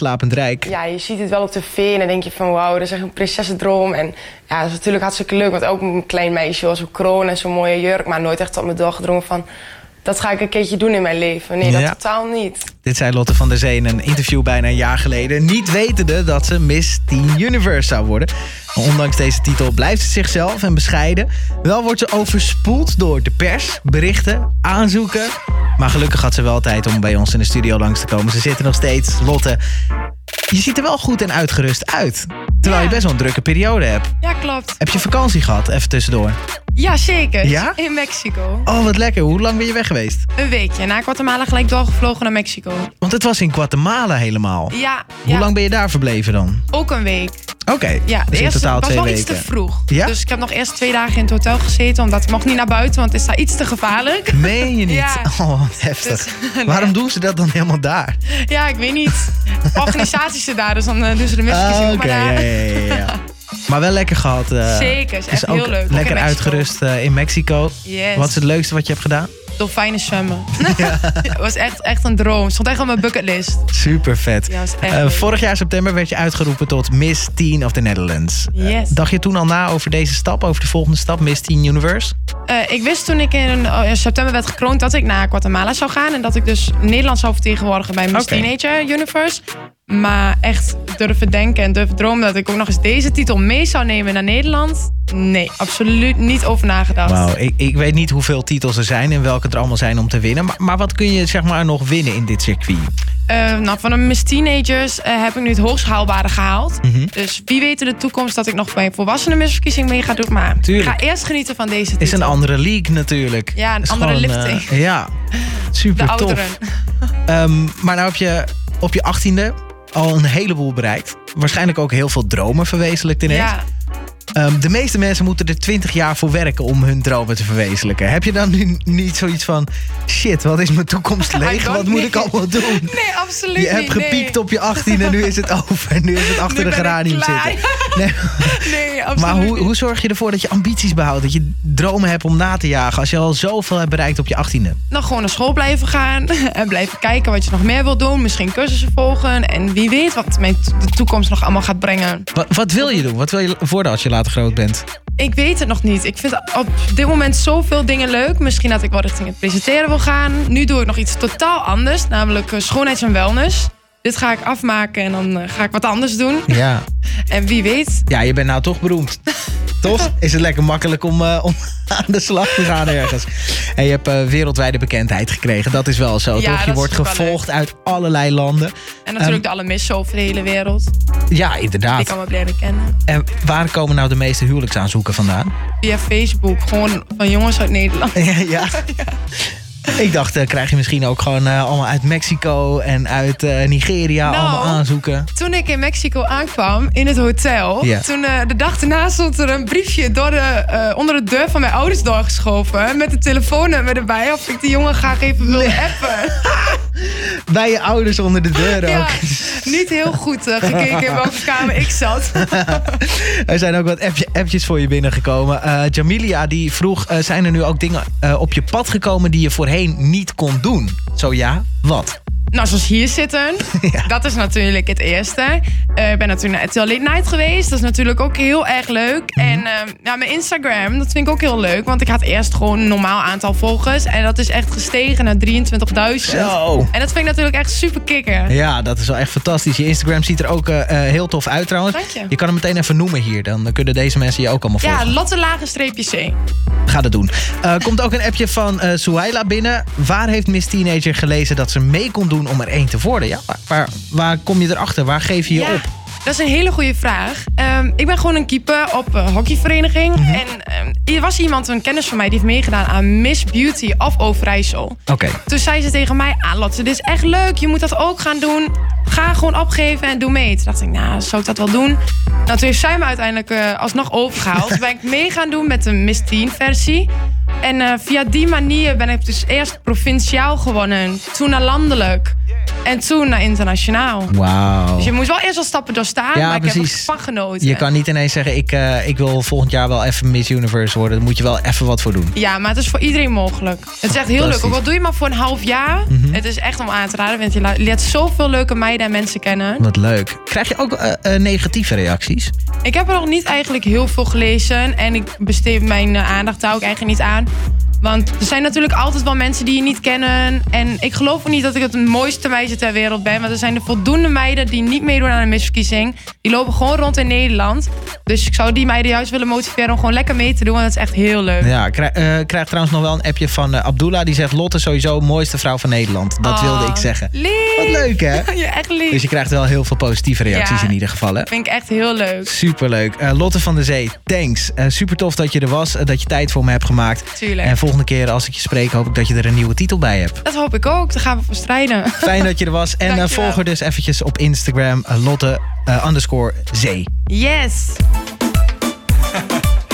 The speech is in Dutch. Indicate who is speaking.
Speaker 1: Slapend Rijk.
Speaker 2: Ja, je ziet het wel op tv en dan denk je van wauw, dat is echt een prinsessendroom. En ja, dat is natuurlijk hartstikke leuk, want ook een klein meisje was ook kroon en zo'n mooie jurk. Maar nooit echt op me doorgedrongen van, dat ga ik een keertje doen in mijn leven. Nee, dat totaal niet.
Speaker 1: Dit zei Lotte van der Zee in een interview bijna een jaar geleden. Niet wetende dat ze Miss Teen Universe zou worden. Maar ondanks deze titel blijft ze zichzelf en bescheiden. Wel wordt ze overspoeld door de pers, berichten, aanzoeken. Maar gelukkig had ze wel tijd om bij ons in de studio langs te komen. Ze zitten nog steeds. Lotte, je ziet er wel goed en uitgerust uit. Terwijl je best wel een drukke periode hebt.
Speaker 3: Ja, klopt.
Speaker 1: Heb je vakantie gehad, even tussendoor?
Speaker 3: Ja, zeker.
Speaker 1: Ja?
Speaker 3: In Mexico.
Speaker 1: Oh, wat lekker. Hoe lang ben je weg geweest?
Speaker 3: Een weekje. Na Guatemala gelijk doorgevlogen naar Mexico.
Speaker 1: Want het was in Guatemala helemaal.
Speaker 3: Ja.
Speaker 1: Hoe lang ben je daar verbleven dan?
Speaker 3: Ook een week.
Speaker 1: Oké,
Speaker 3: Ja,
Speaker 1: dus in totaal 2
Speaker 3: was wel
Speaker 1: weken.
Speaker 3: iets te vroeg.
Speaker 1: Ja?
Speaker 3: Dus ik heb nog eerst 2 dagen in het hotel gezeten. Omdat ik mocht niet naar buiten, want het is daar iets te gevaarlijk.
Speaker 1: Meen je niet?
Speaker 3: Ja.
Speaker 1: Oh, wat heftig.
Speaker 3: Dus,
Speaker 1: Waarom doen ze dat dan helemaal daar?
Speaker 3: Ja, ik weet niet. Organisaties zitten daar, dus dan doen ze de misverkiezingen
Speaker 1: Oké,
Speaker 3: maar daar.
Speaker 1: ja. Maar wel lekker gehad.
Speaker 3: Zeker, is echt
Speaker 1: ook
Speaker 3: heel leuk. Ook
Speaker 1: Lekker
Speaker 3: in Mexico.
Speaker 1: uitgerust in Mexico.
Speaker 3: Yes.
Speaker 1: Wat is het leukste wat je hebt gedaan?
Speaker 3: Dolfijnen zwemmen. Het was echt een droom. Het stond echt op mijn bucketlist.
Speaker 1: Super vet.
Speaker 3: Ja, was echt leuk.
Speaker 1: Vorig jaar september werd je uitgeroepen tot Miss Teen of the Netherlands.
Speaker 3: Yes.
Speaker 1: Dacht je toen al na over deze stap, over de volgende stap, Miss Teen Universe?
Speaker 3: Ik wist toen ik in september werd gekroond dat ik naar Guatemala zou gaan. En dat ik dus Nederland zou vertegenwoordigen bij Miss Teenager Universe. Maar echt durven denken en durven dromen dat ik ook nog eens deze titel mee zou nemen naar Nederland. Nee, absoluut niet over nagedacht.
Speaker 1: Wauw, ik weet niet hoeveel titels er zijn en welke er allemaal zijn om te winnen. Maar wat kun je zeg maar nog winnen in dit circuit?
Speaker 3: Van de Miss Teenagers heb ik nu het hoogst haalbare gehaald. Dus wie weet in de toekomst dat ik nog bij een volwassenen misverkiezing mee ga doen. Maar
Speaker 1: Tuurlijk.
Speaker 3: ik ga eerst genieten van deze titel.
Speaker 1: Is een andere league natuurlijk.
Speaker 3: Ja, een
Speaker 1: Is
Speaker 3: andere
Speaker 1: gewoon,
Speaker 3: lifting.
Speaker 1: Ja, super
Speaker 3: De
Speaker 1: tof.
Speaker 3: ouderen.
Speaker 1: Maar nou heb je op je 18e al een heleboel bereikt. Waarschijnlijk ook heel veel dromen verwezenlijkt ineens.
Speaker 3: Ja.
Speaker 1: De meeste mensen moeten er 20 jaar voor werken om hun dromen te verwezenlijken. Heb je dan nu niet zoiets van, shit, wat is mijn toekomst leeg? Wat moet ik allemaal doen?
Speaker 3: Nee, absoluut
Speaker 1: Je hebt
Speaker 3: niet.
Speaker 1: gepiekt op je 18e en nu is het over. Nu is het achter
Speaker 3: Nu
Speaker 1: de
Speaker 3: ben ik
Speaker 1: geranium
Speaker 3: klaar.
Speaker 1: zitten. Nee.
Speaker 3: Nee, absoluut
Speaker 1: Maar
Speaker 3: niet.
Speaker 1: hoe zorg je ervoor dat je ambities behoudt? Dat je dromen hebt om na te jagen als je al zoveel hebt bereikt op je 18e?
Speaker 3: Nog gewoon naar school blijven gaan en blijven kijken wat je nog meer wil doen. Misschien cursussen volgen en wie weet wat de toekomst nog allemaal gaat brengen.
Speaker 1: Wat wil je doen? Wat wil je worden als je later groot bent?
Speaker 3: Ik weet het nog niet. Ik vind op dit moment zoveel dingen leuk. Misschien dat ik wel richting het presenteren wil gaan. Nu doe ik nog iets totaal anders, namelijk schoonheids- en wellness. Dit ga ik afmaken en dan ga ik wat anders doen.
Speaker 1: Ja.
Speaker 3: En wie weet...
Speaker 1: Ja, je bent nou toch beroemd. Toch? Is het lekker makkelijk om aan de slag te gaan ergens. En je hebt wereldwijde bekendheid gekregen. Dat is wel zo,
Speaker 3: Ja,
Speaker 1: toch? Je
Speaker 3: dat
Speaker 1: wordt
Speaker 3: is wel
Speaker 1: gevolgd uit allerlei landen.
Speaker 3: En natuurlijk de allermissen over de hele wereld.
Speaker 1: Ja,
Speaker 3: Die
Speaker 1: inderdaad.
Speaker 3: kan me leren kennen.
Speaker 1: En waar komen nou de meeste huwelijksaanzoeken vandaan?
Speaker 3: Via Facebook. Gewoon van jongens uit Nederland.
Speaker 1: Ja. Ik dacht, krijg je misschien ook gewoon allemaal uit Mexico en uit Nigeria allemaal aanzoeken.
Speaker 3: Toen ik in Mexico aankwam, in het hotel...
Speaker 1: Ja.
Speaker 3: Toen de dag daarna stond er een briefje onder de deur van mijn ouders doorgeschoven... met de telefoonnummer erbij of ik die jongen graag even wilde appen.
Speaker 1: Bij je ouders onder de deur ook.
Speaker 3: Ja, niet heel goed gekeken in welke kamer ik zat.
Speaker 1: Er zijn ook wat appjes voor je binnengekomen. Jamilia die vroeg, zijn er nu ook dingen op je pad gekomen die je voorheen niet kon doen? Zo ja, wat?
Speaker 3: Nou, zoals hier zitten.
Speaker 1: Ja.
Speaker 3: Dat is natuurlijk het eerste. Ik ben natuurlijk naar RTL Late Night geweest. Dat is natuurlijk ook heel erg leuk. En mijn Instagram, dat vind ik ook heel leuk. Want ik had eerst gewoon een normaal aantal volgers. En dat is echt gestegen naar 23.000.
Speaker 1: Zo.
Speaker 3: En dat vind ik natuurlijk echt super kicken.
Speaker 1: Ja, dat is wel echt fantastisch. Je Instagram ziet er ook heel tof uit trouwens.
Speaker 3: Dank je.
Speaker 1: Je kan hem meteen even noemen hier. Dan kunnen deze mensen je ook allemaal volgen.
Speaker 3: Ja, Lotte_C.
Speaker 1: Ga dat doen. Komt ook een appje van Suhaila binnen. Waar heeft Miss Teenager gelezen dat ze mee kon doen om er één te worden? Ja, waar kom je erachter? Waar geef je je op?
Speaker 3: Dat is een hele goede vraag. Ik ben gewoon een keeper op een hockeyvereniging. En er was iemand, een kennis van mij, die heeft meegedaan aan Miss Beauty of Overijssel.
Speaker 1: Oké.
Speaker 3: Toen zei ze tegen mij, Lotte, dit is echt leuk. Je moet dat ook gaan doen. Ga gewoon opgeven en doe mee. Toen dacht ik, zou ik dat wel doen? Nou, toen heeft zij me uiteindelijk alsnog overgehaald. Toen ben ik mee gaan doen met de Miss Teen versie. En via die manier ben ik dus eerst provinciaal gewonnen. Toen naar landelijk. En toen naar internationaal.
Speaker 1: Wauw.
Speaker 3: Dus je moest wel eerst al stappen doorstaan,
Speaker 1: Ja,
Speaker 3: maar ik heb
Speaker 1: precies.
Speaker 3: ervan genoten.
Speaker 1: Je kan niet ineens zeggen, ik wil volgend jaar wel even Miss Universe worden. Daar moet je wel even wat voor doen.
Speaker 3: Ja, maar het is voor iedereen mogelijk. Het is echt heel leuk. Ook al doe je maar voor een half jaar. Het is echt om aan te raden. Want je leert zoveel leuke meiden en mensen kennen.
Speaker 1: Wat leuk. Krijg je ook negatieve reacties?
Speaker 3: Ik heb er nog niet eigenlijk heel veel gelezen. En ik besteed mijn aandacht daar ook eigenlijk niet aan. Want er zijn natuurlijk altijd wel mensen die je niet kennen. En ik geloof ook niet dat ik het mooiste meisje ter wereld ben. Want er zijn er voldoende meiden die niet meedoen aan een misverkiezing. Die lopen gewoon rond in Nederland. Dus ik zou die meiden juist willen motiveren om gewoon lekker mee te doen. Want dat is echt heel leuk.
Speaker 1: Ja, krijg trouwens nog wel een appje van Abdullah. Die zegt, Lotte sowieso mooiste vrouw van Nederland. Dat wilde ik zeggen.
Speaker 3: Lief.
Speaker 1: Wat leuk, hè?
Speaker 3: Ja, echt lief.
Speaker 1: Dus je krijgt wel heel veel positieve reacties in ieder geval, hè?
Speaker 3: Vind ik echt heel leuk.
Speaker 1: Superleuk. Lotte van der Zee, thanks. Super tof dat je er was. Dat je tijd voor me hebt gemaakt.
Speaker 3: Tuurlijk.
Speaker 1: En volgende keer als ik je spreek, hoop ik dat je er een nieuwe titel bij hebt.
Speaker 3: Dat hoop ik ook. Daar gaan we voor strijden.
Speaker 1: Fijn dat je er was. En volg er dus eventjes op Instagram Lotte_Zee.
Speaker 3: Yes.